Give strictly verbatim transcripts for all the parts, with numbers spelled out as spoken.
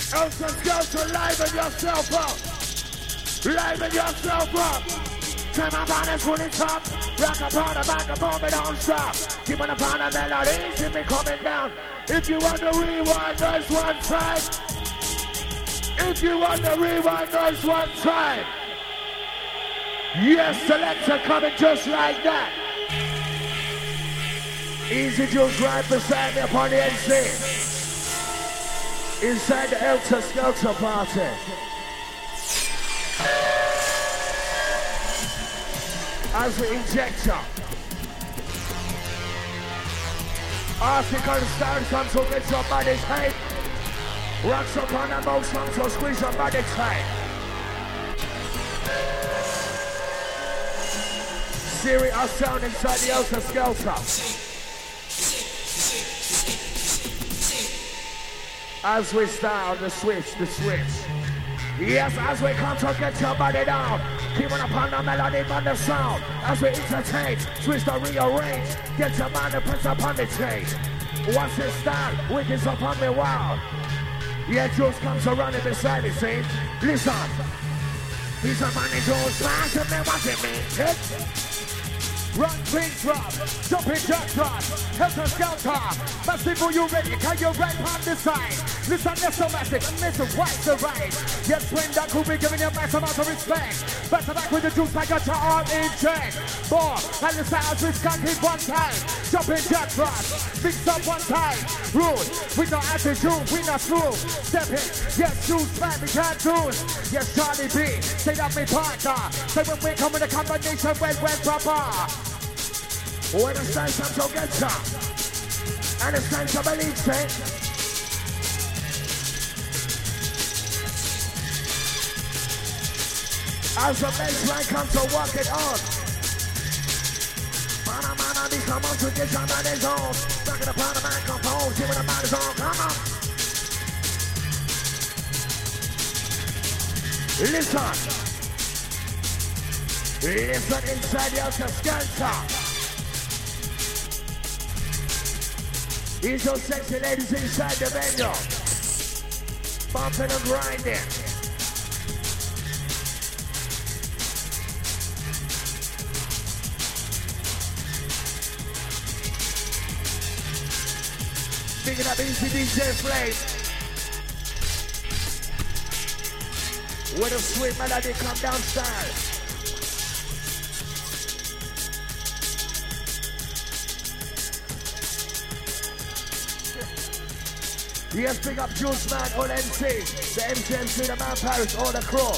Elsa Skelter, liven yourself up. Liven yourself up. Turn my body full it up. Rock upon the microphone, but don't stop. Keep on upon the melody, keep me coming down. If you want to rewind, nice one time. If you want to rewind, nice one time. Yes, selector coming just like that. Easy Juice right beside me upon the N C. Inside the Elter Skelter party. As the injector. Article stands on to get your body tight. Rocks up on the most long to squeeze your body tight. Serious sound inside the Elter Skelter. As we start the switch, the switch. Yes, as we come to get your body down. Keep on upon the melody and the sound. As we entertain, twist or rearrange. Get your mind and press upon the change. Once it start, witness upon me, wow. Yeah, Juice comes running beside me, see? Listen. He's a money Juice, watching me, watching me. Hit. Run, big drop, jumping jack drop, Helter Skelter. Massive, are you ready? Can you right on the side? Listen, that's so massive, and listen, right to right. Yes, when that could be giving you a mass amount of respect. Back to back with the juice, I got your arm in check. More, and the sounds we can't hit one time. Jumping jack drop, fix up one time. Rude, we no attitude, we not smooth. Step in, yes, juice, man, we can't do it. Yes, Charlie B, say that me partner. Say when we come in the combination, when we're proper. When it's time to get some, and it's time to believe it. As the baseline comes to walk it on. Mana mana, they come on to get your body's on. Rocking upon the microphone, giving the body's on. Come on. Listen. Listen inside the Elter Skelter. He's so sexy, ladies inside the venue. Bumping and grinding. Picking up Easy D J Flame. With a sweet melody come down style. Yes, big up Juice Man, all M C, the M C M C, the Man Paris, all the crew.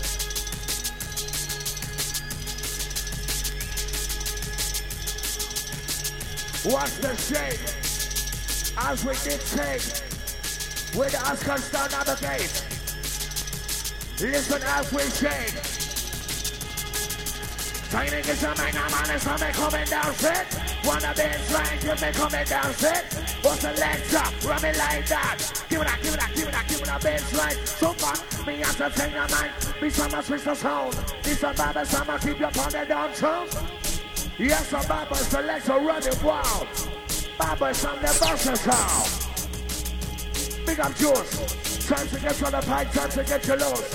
Watch the shape as we dictate with the Oscar Star navigate. Listen as we shake. Trying to get some man, I'm on something coming down set. Wanna be trying to be coming down set. What's the legs up? Run me like that. Give it that, give it that, give it that, give it that baseline. So fun, me entertain your mind. Me summer switch the sound. This a Baba summer, keep your on the down sound. Yes, a Baba selection running wild. Baba's on the Buster sound. Big up Juice. Time to get on the pipe, time to get your load.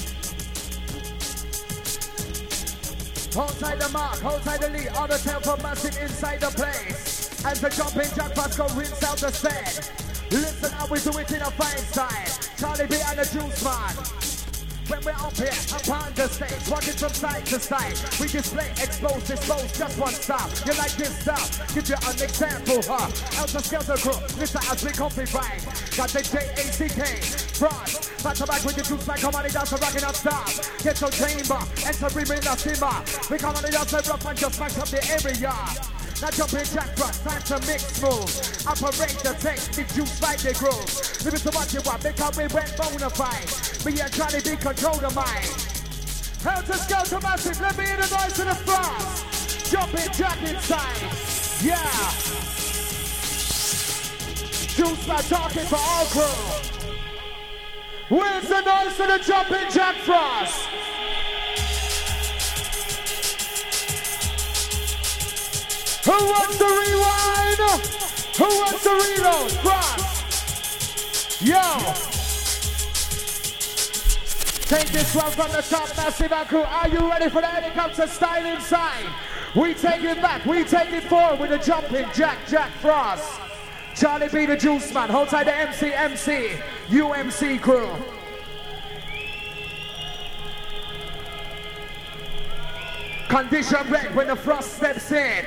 Hold tight the mark, hold tight the lead, all the tempo massive inside the place. As the jumping jackpots go rinse out the set. Listen how we do it in a fine style. Charlie B and the Juice Man. When we're up here, upon the stage, walking from side to side. We display, expose, dispose, just one stop. You like this stuff? Give you an example, huh? Elter Skelter crew, listen as we copyright. Got the J A C K, Frost. Back to back with the Juice Man, come on, it's a rockin' up stop. Get your chamber, enter rhythm in the simmer. We come on, it's a rough and just smash up the area. Now jumping jackpot, time to mix moves. Operate the text, the juice like the groove. Leave it to what you want, because we went bona fide. Me and Johnny B control the mind. Helter Skelter massive, let me hear the noise to the front. Jumping jack inside, yeah. Juice like talking for all crew. Where's the noise to the jumping jack frost? Who wants the rewind? Who wants the reload? Frost. Yo. Take this one from the top, Massive and crew. Are you ready for the helicopter style inside? We take it back, we take it forward with a jumping Jack, Jack Frost. Charlie B, the Juice Man. Hold tight the M C, M C, U M C crew. Condition red when the Frost steps in.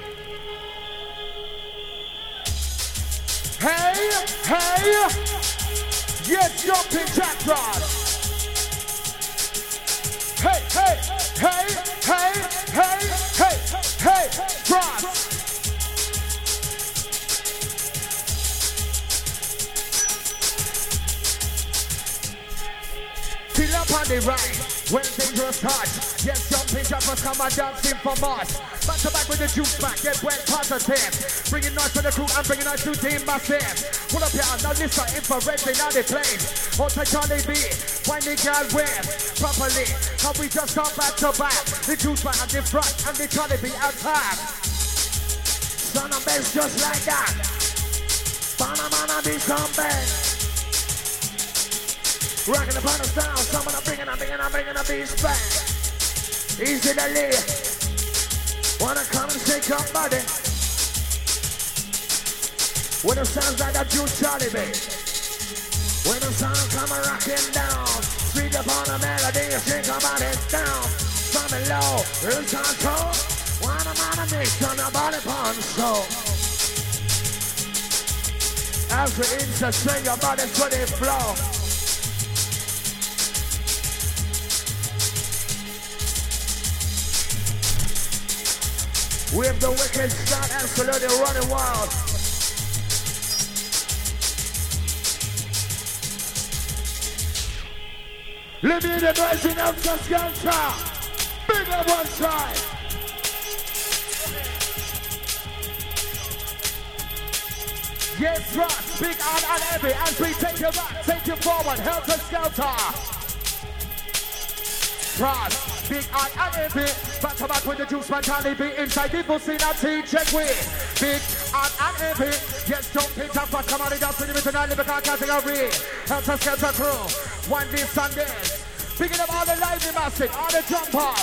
Hey, hey, yes, jumping Jack Frost. Hey, hey, hey, hey, hey, hey, hey, Frost. Still up on the right. When dangerous touch, yes, jumping jumpers come and dancing for Mars. Back to back with the juice back, get wet positive. Bringing noise to the crew and bringing noise to Team Massive. Pull up here, now listen, infrared, they now they place. Hold to Charlie B, when the girl wears properly. How we just come back to back. The juice back and the front and the Charlie B attack. Son of bass just like that. Banana be some bass. Rockin' upon the sound, someone I'm bringing, I'm bringing, I'm bringing a beast back. Easy to live. Wanna come and shake your body. When the sounds like that juice Charlie B. When the sound come a rockin' down. Speed upon the melody, you shake your body down. From low, it's on toe. Wanna wanna mix on the body punch so. As we insert, swing your body to the flow. With the wicked start, absolutely running wild. Living the noise in Elsa Skelter. Big up one side. Yes, Ross, big on and heavy. As we take you back, take you forward. Helter Skelter. Ross, big on and heavy. Back to back with the juice man, Charlie B inside the pussy, now see, check with. Big and, and heavy. Yes, don't pick up, but come on, it up to the middle tonight, Liverpool category. Helter Skelter crew, one day Sundays. Picking up all the lively massive, all the jump off.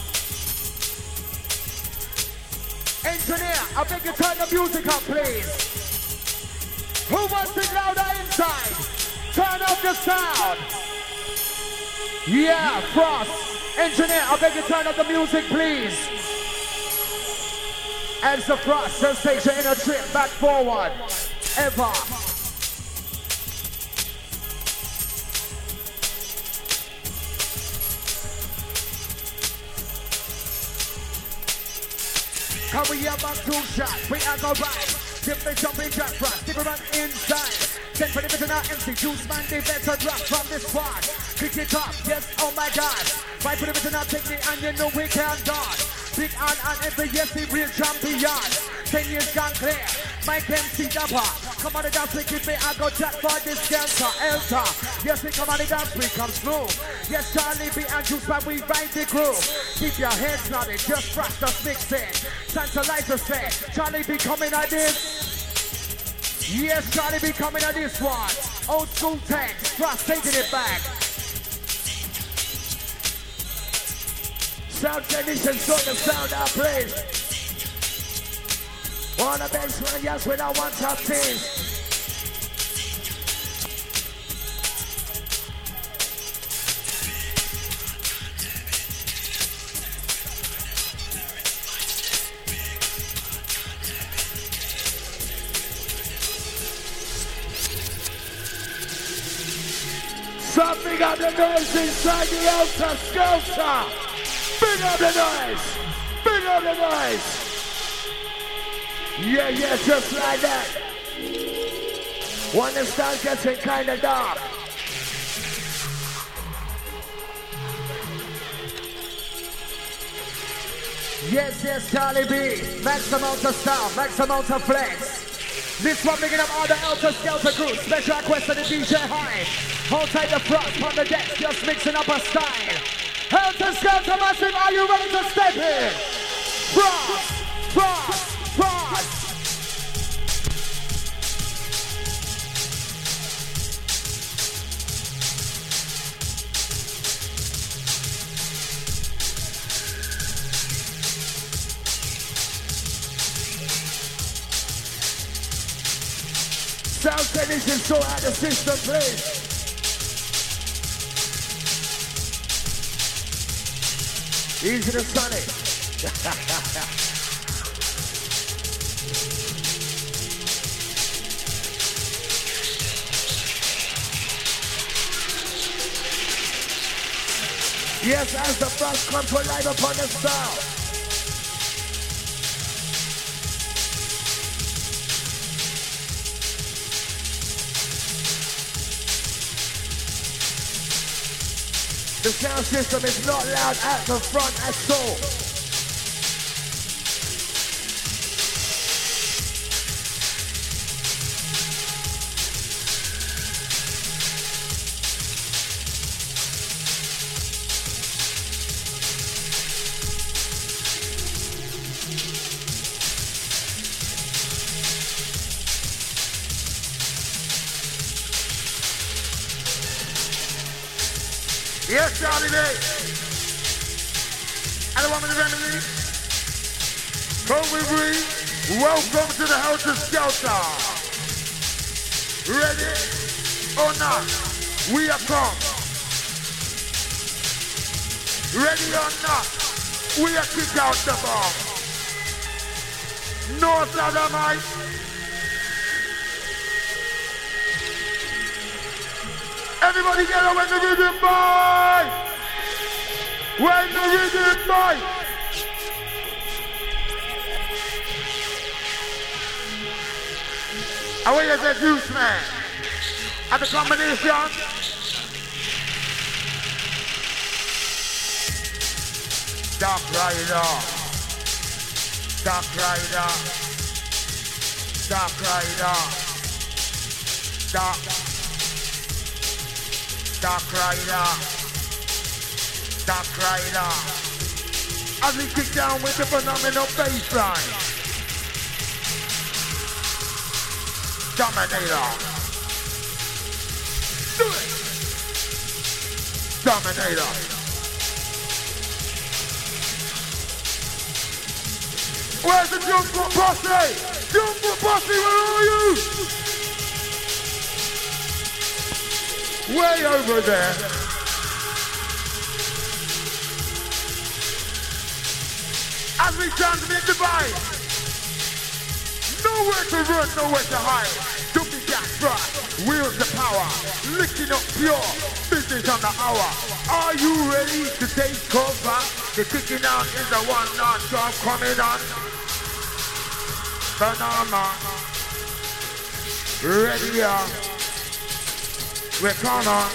Engineer, I beg you turn the music up, please. Who wants it louder inside? Turn up the sound. Yeah, Frost. Engineer, I beg you turn up the music, please. As the Frost sensation in a trip back forward. Ever. Come we have a two shot, we are go right. Simply jumping jack Frost, stick around inside. Ten for the middle now, M C Juice Man, they better drop from this squad. Kick it up, yes, oh my God. Fight for the middle now, take me and you know we can't guard. Big on and every yes, the real champion. Ten years gone clear, Mike M C Dapper. Come on the dance, we keep me, I go jack for this Skelter, Elta. Yes, we come on the dance, we come slow. Yes, Charlie B and Juice Man, we ride the crew. Keep your heads nodded, just brush the mix in. Tantalizer say, Charlie B coming at this. Yes, Charlie B coming at this one. Old school tech, Frost taking it back. Sound technicians sort the sound out, please. On the bench one, yes, we don't want top teams. So big up the noise inside the Elsa Skelter. Big up the noise. Big up the noise. Yeah, yeah, just like that. When the start getting kind of dark. Yes, yes, Charlie B. Max amount of style, max amount of flex. This one picking up all the Elsa Skelter crew. Special request to the D J High. Hold tight the front on the deck, just mixing up a style. Helter Skelter Massive, are you ready to step in? Frost, Frost, Frost. Sound technician, sort out the system, please. Easy to sunny. Yes, as the bus comes to live upon the sound. The sound system is not loud at the front at all. Yes, Charlie Day. And the woman of the remedy. Kobe Bree, welcome to the Helter Skelter. Ready or not, we are come. Ready or not, we are kick out the bomb. North Sodomite. Everybody get up when the rhythm boy! When the rhythm boy! And where is the juice man? At the combination? Dark Rider. Dark Rider. Dark Rider. Dark Dark Rider, Dark Rider. As we kick down with the phenomenal bassline. Dominator. Do it. Dominator. Where's the Jumbo Posse? Jumbo Posse, where are you? Way over there. As we transmit the vibe. Nowhere to run, nowhere to hide. Don't be gas right. Wheels the power. Lifting up pure. Business on the hour. Are you ready to take cover? The kicking out is the one non-stop coming on. Phenomenal. Ready up. We're gonna.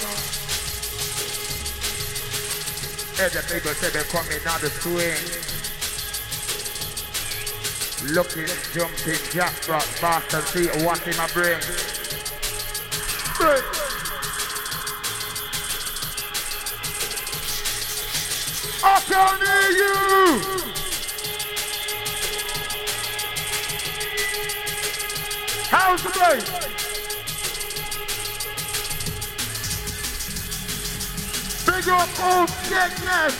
Hey, the people say they're coming out the swing. Looking, jumping, jackpot, fast and see what in my brain. Hey. I can hear you! How's the place? Big up old sickness.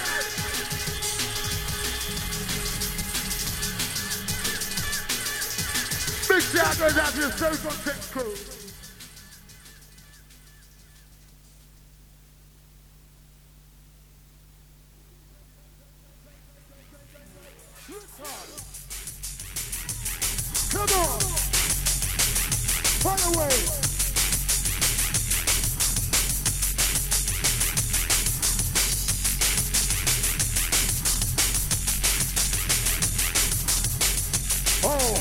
Big shout goes out to the social tech crew. Come on. Run away. Oh,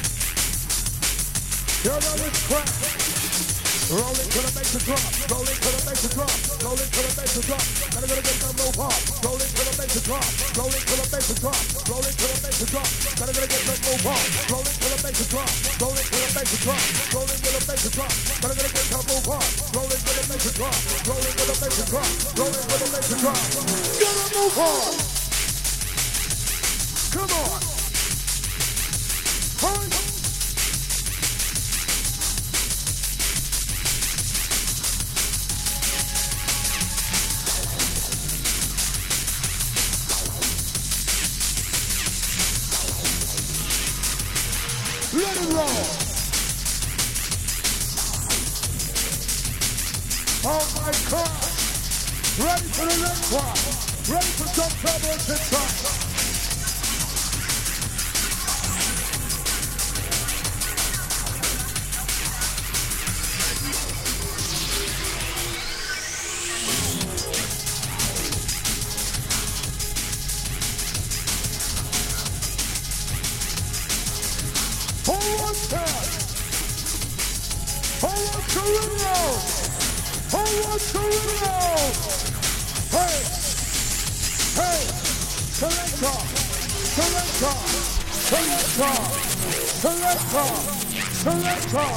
you know this crap. Roll it till it makes a drop. Roll it till it makes a drop. Roll it till it makes a drop. Gotta go to get some more pop. Roll it till it makes a drop. Roll it till it makes a drop. Roll it till it makes a drop. Gotta go to get some more pop. Roll it till it makes a drop. Roll it till it makes a drop. Roll it till it makes a drop. Gotta go to get some more pop. Roll it till it makes a drop. Roll it till it makes a drop. Roll it till it makes a drop. Gotta move on. Come on. Hold. Let it roll. Oh my God. Ready for the next one. Ready for some turbulence inside. Hold on, Ted. Hold on, Torino. Hold on, Torino. Hey, hey, selector, selector, selector, selector, selector.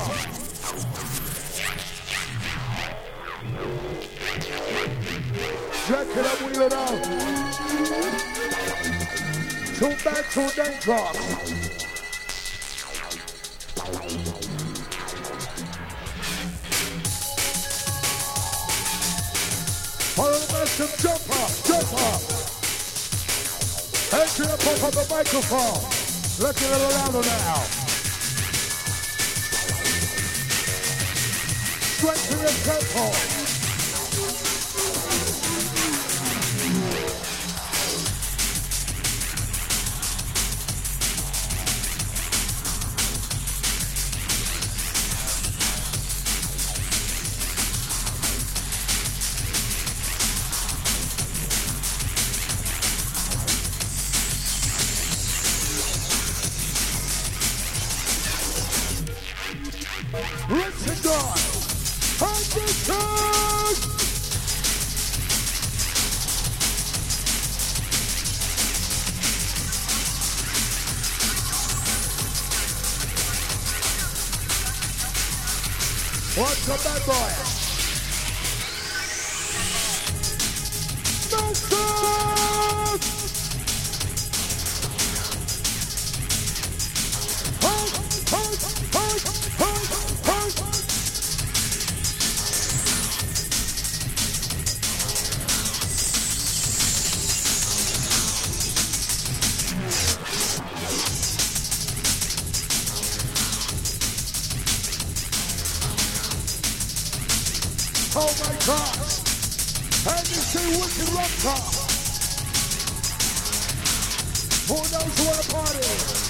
Jack it up, wheel it out. Too bad, too dangerous. Follow the massive jump up, jump up. Head to the pump of the microphone. Let's get a little louder now. Straight to the tempo. Rinse and done. Understood. What's up, bad boy? Master! Hold, hold, hold, hold, hold. Oh my God! And you see wicked rock top. Who knows what a party?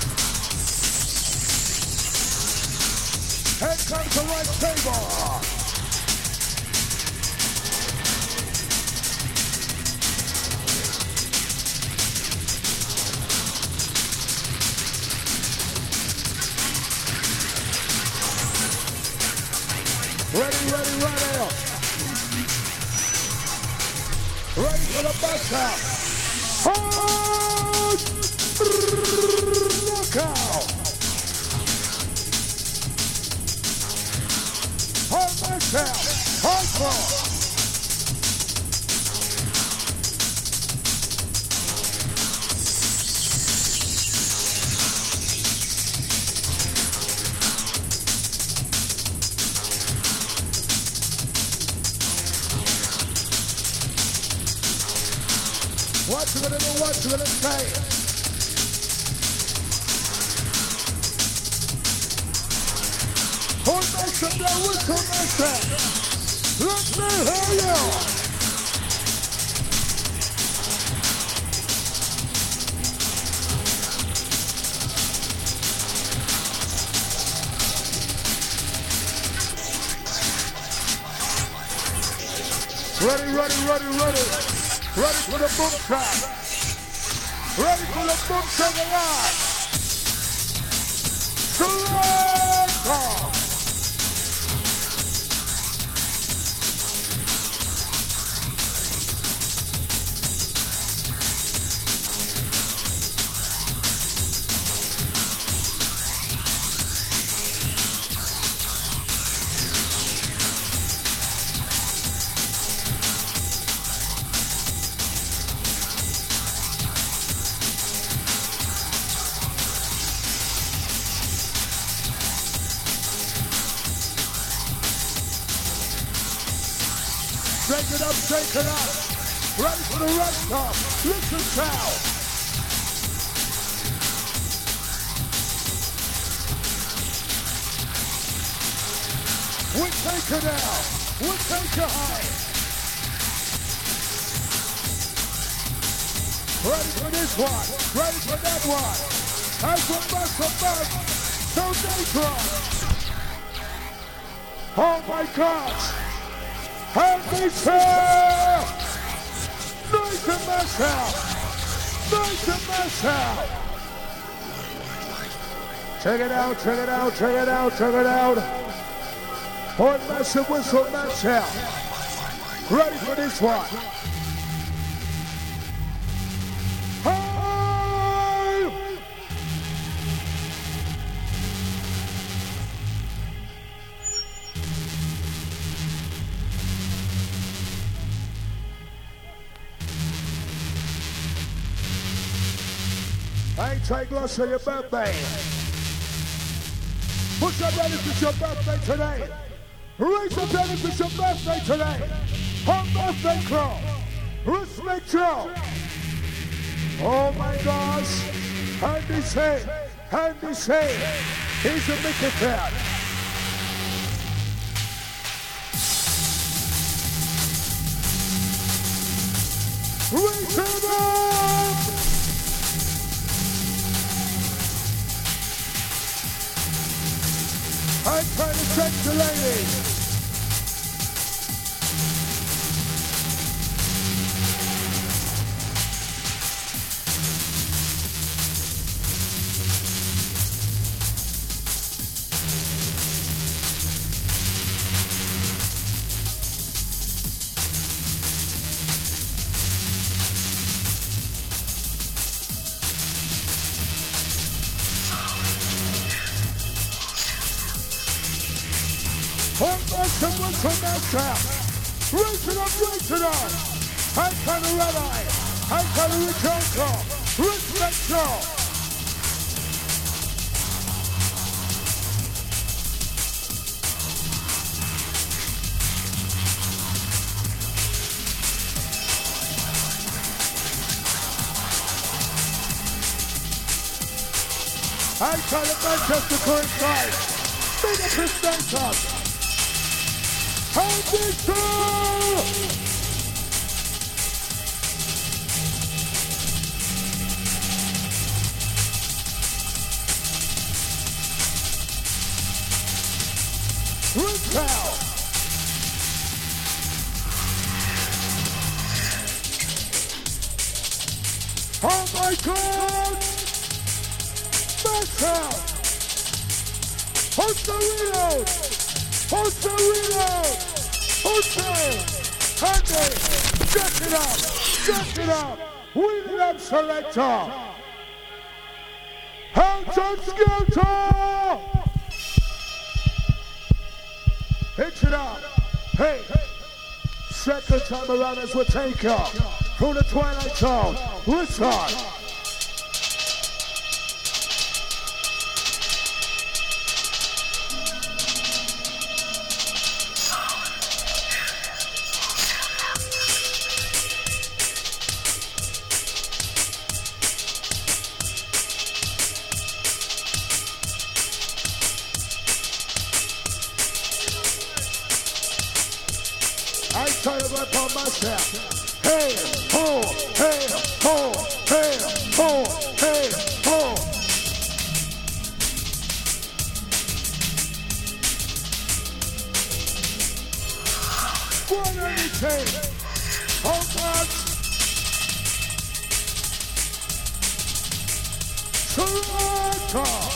Here comes the right table. Ready, ready, ready. Ready for the bus out. Hold! Look out! Hold myself! Hold for! What you gonna do, what you gonna say? Hold myself down, whistle myself. Let me hear you. Ready, ready, ready, ready. Ready for the boom shot. Ready for the boom shot alive. Selector. Shake it up, shake it up. Ready for the red top. Listen now. We take it out. We'll take you high. Ready for this one. Ready for that one. As we bust the bus. So dangerous. Oh my gosh. Have me fair. Nice and mess out. Nice and mess out. Check it out, check it out, check it out, check it out. Horn massive whistle match out. Ready for this one. Hey! Hey, take loss of your birthday. Put your hand if it's your birthday today. Raise your hand if it's your birthday today. Happy birthday, Crow. Respect you. Oh my gosh. Andy say, Andy say, he's a Mickey cat. Raise him up. I'm trying to check the ladies. Someone from that trap. Raise it up, raise it up. I'm kind of red eye. I'm kind of return call. Respect y'all. I'm kind of Manchester current side. Big up his stand How big so? Rinse out. Oh my God! Back out. Hosterinos! Hosterinos! Hotel! Handy! Jack it up! Jack it up! Wheel it up, selector! Hands on Skelter! Hit it up! Hey! Second time around as we take up through the Twilight Zone. Listen! I try to rap on myself. Hey, ho, hey, ho, hey, ho, hey, ho. What are you saying? Oh God. Toronto.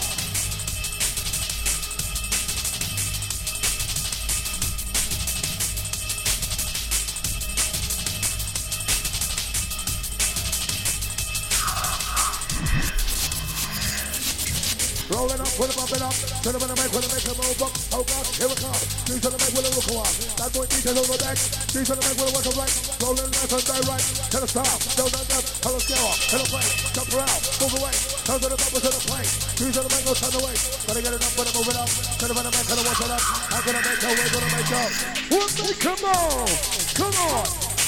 Rolling up, put him up and up. Turn him in the mic, when I make him move up. Oh God, here we come. These on the mic, will it look on? That boy details on the back. These on the mic, will it work right? Rolling left and right, right. Tell us stop, don't let them. Tell us scale off, tell us play. Jump around, move away. Turn to the bubbles to the plane. These on the mic, go turn away. Gotta get it up, gotta move it up. Turn him in the mic, gotta watch it up. I'm gonna make your way, gonna make your. One day, come on, come on.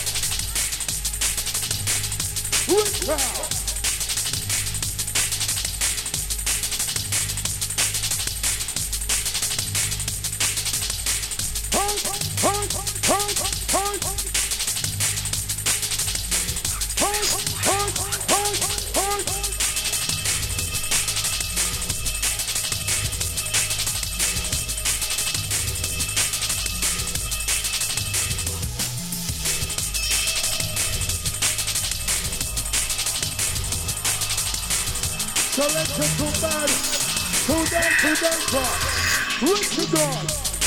Rich out. Hold, hold. Selector too bad. Too damn, too damn far. Reach the door.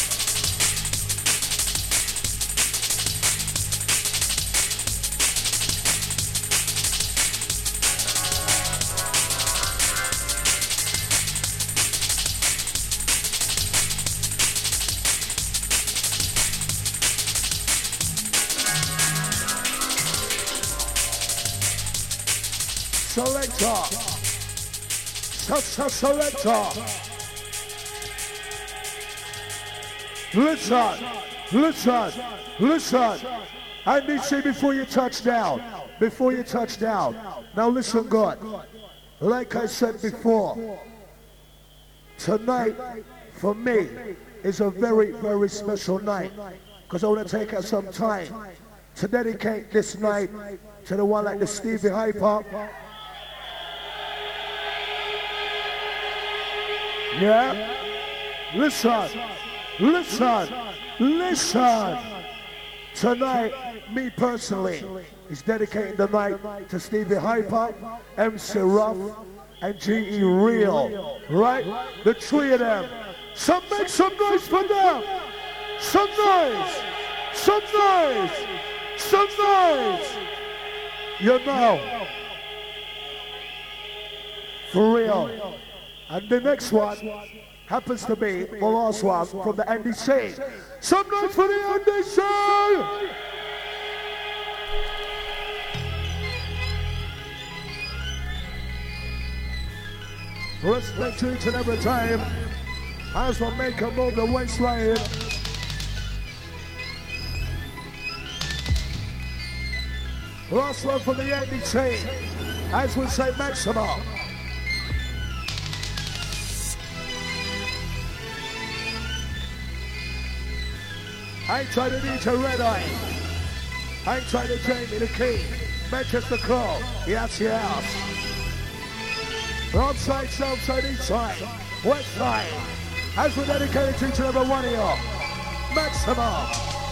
Selector. Such a selector. Listen, listen, listen. I need to say before you touch down. Before you touch down. Now listen good. Like I said before, tonight for me is a very, very special night. Because I want to take out some time to dedicate this night to the one like the Stevie Hyper. Yeah? Listen, listen, listen. Tonight, me personally, is dedicating the night to Stevie Hyper, M C Ruff, and G E Real. Right? The three of them. So make some noise for them. Some noise. Some noise. Some noise. You know. For real. And the next one happens to be the last one from the Andy C. Some noise for the Andy C! Respect to each and every time as we make a move the waistline. Last one from the Andy C. As we say, maximum. I ain't trying to D J Red Eye. I ain't trying to Jamie the King. Manchester Crow. Yes, yes. North side, south side, east side, west side. As we dedicate to each and every one of you. Maximum.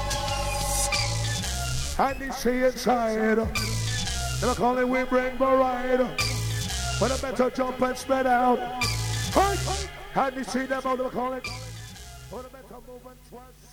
And you see inside. They'll call it we bring the ride. When I better jump and spread out. And you see them out, they'll call it. When I better move and twist.